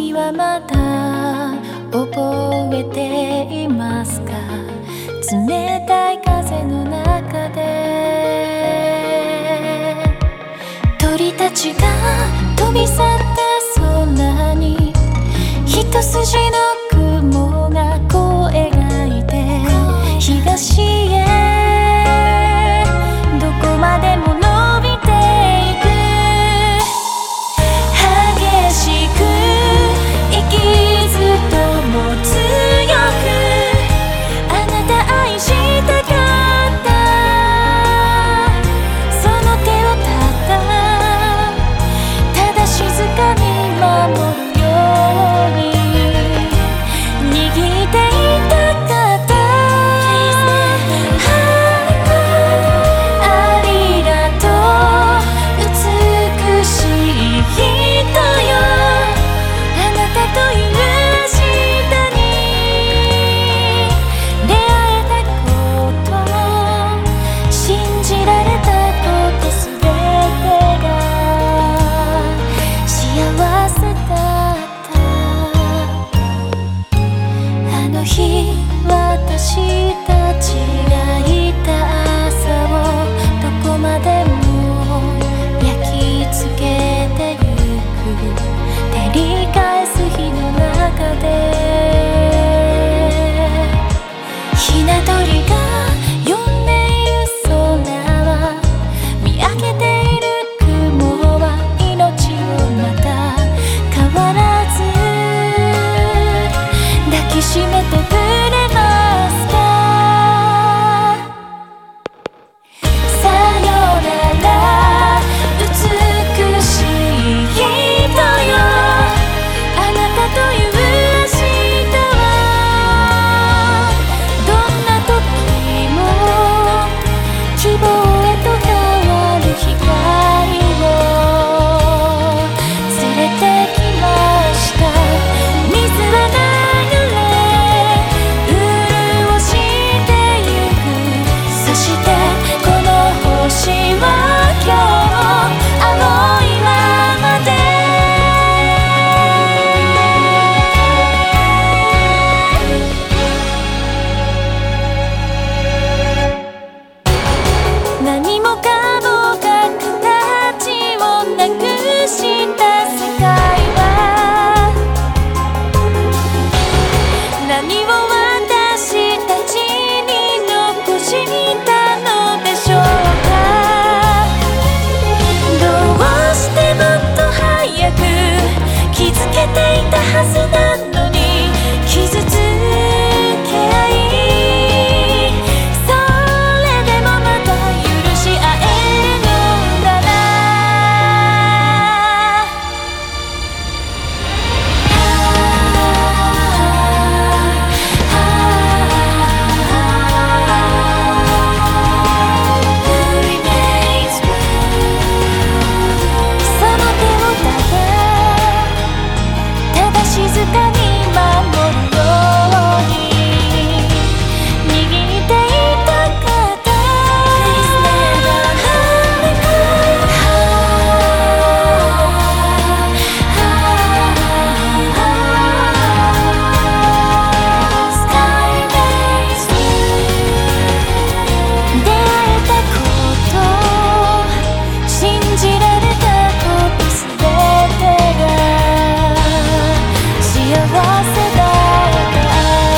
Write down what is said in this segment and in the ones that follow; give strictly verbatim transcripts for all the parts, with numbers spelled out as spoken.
君はまだ覚えていますか？冷たい風の中で鳥たちが飛び去った空に一筋の雲がこう描いて東へどこまでも伸びていく。激しく息ずっとも強くあなた愛したかった。その手をただただ静かに守るように握っていたかった。ありがとう美しい人よ。あなたという明日に出会えたこと、信じられたことすべてが幸せだった。あの日私たちがいた朝をどこまでも焼き付けてゆく。照り返す日の中でひな鳥が呼んでいる空は見上げている雲は命をまた変わらず抱きしめてくれますか？さよなら美しい人よ。あなたという明日はどんな時も希望へと変わる光を連れてきました。水は流れ潤してゆく。そしてこの星は今日青いままで何もかもが形をなくした世界は何を私たちに残したのでしょうか？どうしてもっと早く気づけていたはずなのに傷つけ合い、それでもまた許し合えるのならその手をただただ静かに守るように握っていたかった。出会えたこと、信じられたことすべてが幸せだった。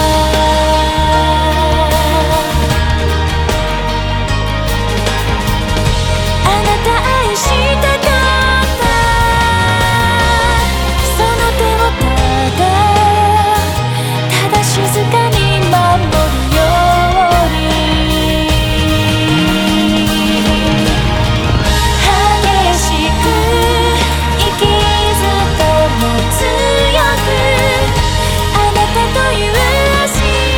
あなた愛したかった。その手をただただ静かに守るように激しく息ずっとも強くあなたという明日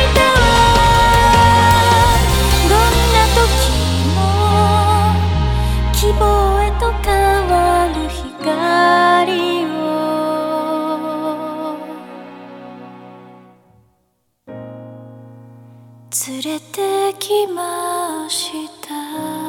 はどんな時も希望へと変わる光を連れてきました。